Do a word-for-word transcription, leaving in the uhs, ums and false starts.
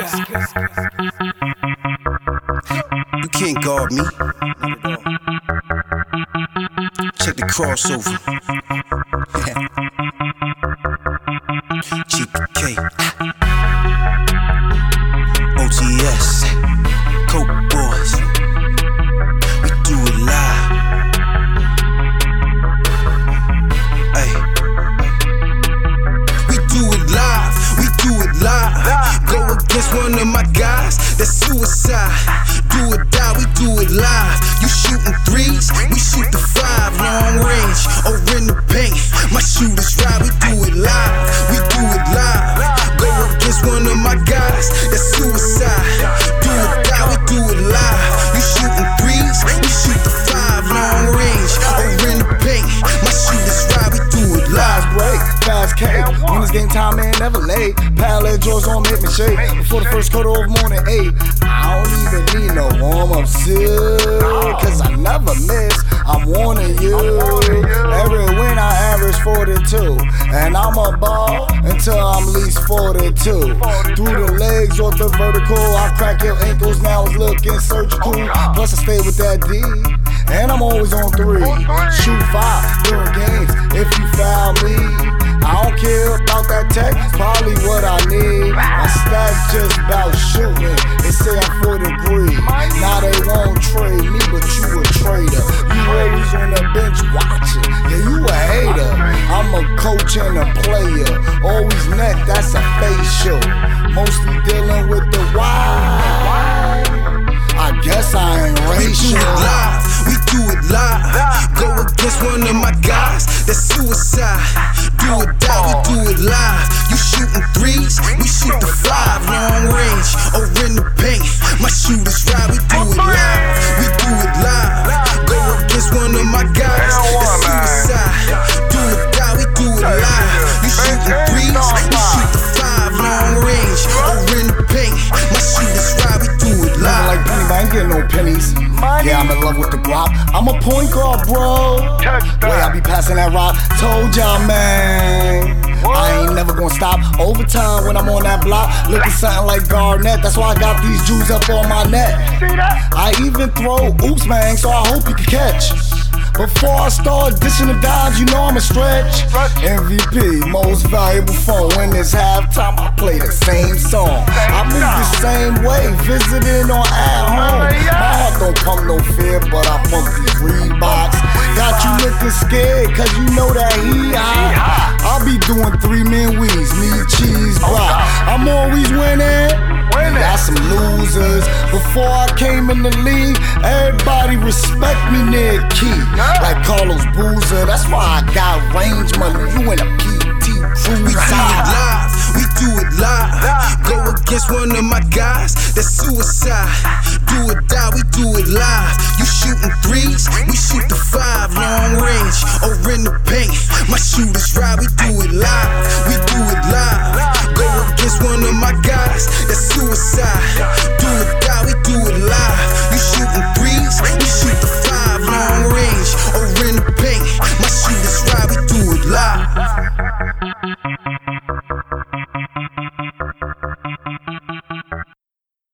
You can't guard me. Check the crossover. G P K, O T S, Coke Boys. We do it live. Ay. We do it live. We do it live. Go against one of my guys. That's suicide. Do or die. We do it live. You shooting threes, we shoot the five. Long range or in the paint. My shooters ride. We do it live. We do it live. Go against one of my guys. That's suicide. Do or die. We do it live. You shooting threes, we shoot the five. Long range or in the paint. My shooters ride. We do it live. Break, fast cake. When it's game time, man, never late. Palette drawers on make me shake. Before the first quarter of morning eight. I don't even need no warm-up shit, cause I never miss, I'm warning you. Every win I average forty-two, and I'm a ball until I'm at least forty-two. Through the legs or the vertical, I crack your ankles, now it's looking surgical. Plus I stay with that D, and I'm always on three. Shoot five during games if you foul me. I don't care about that tech, probably what I need. My stack just about shooting, they say I'm for the greed. Now they won't trade me, but you a trader. You always on the bench watching, yeah, you a hater. I'm a coach and a player, always net, that's a facial. Mostly dealing with the why. I guess I ain't racial. We do it live, we do it live. Go against one of my guys, that's suicide. Do or die, we do it live. You shooting threes, we shoot the five. Long range or in the paint. My shooters ride, we do it live. We do it live. Go against one of my guys, that's suicide. Do or die, we do it live. You shooting threes, we shoot the five. Long range or in the paint. My shooters ride, we do it live. Like pennies, I ain't getting no pennies. Yeah, I'm in love with the guap. I'm a point guard, bro. Way I be passing that rock. Told y'all, man. I ain't never gonna stop. Overtime when I'm on that block. Looking something like Garnett. That's why I got these Jews up on my neck. I even throw oops, man, so I hope you can catch. Before I start dishing the dimes, you know I'm a stretch. M V P, most valuable phone. When it's halftime, I play the same song. I move the same way, visiting on at home. My heart don't pump no fear, but I pump these Reeboks. Got you looking scared, cause you know that he hot. I'll be doing three man weeds, meat, cheese, block. I'm always winning. Got some losers. Before I came in the league, everybody respect me near key. Like Carlos Boozer, that's why I got range money. You in a P T Cruiser. We do it live, we do it live. Go against one of my guys, that's suicide. Do or die, we do it live. You shooting threes, we shoot the five. Long range or in the paint. My shooters ride, we do it live. We do it live. Go against one of my guys, that's suicide.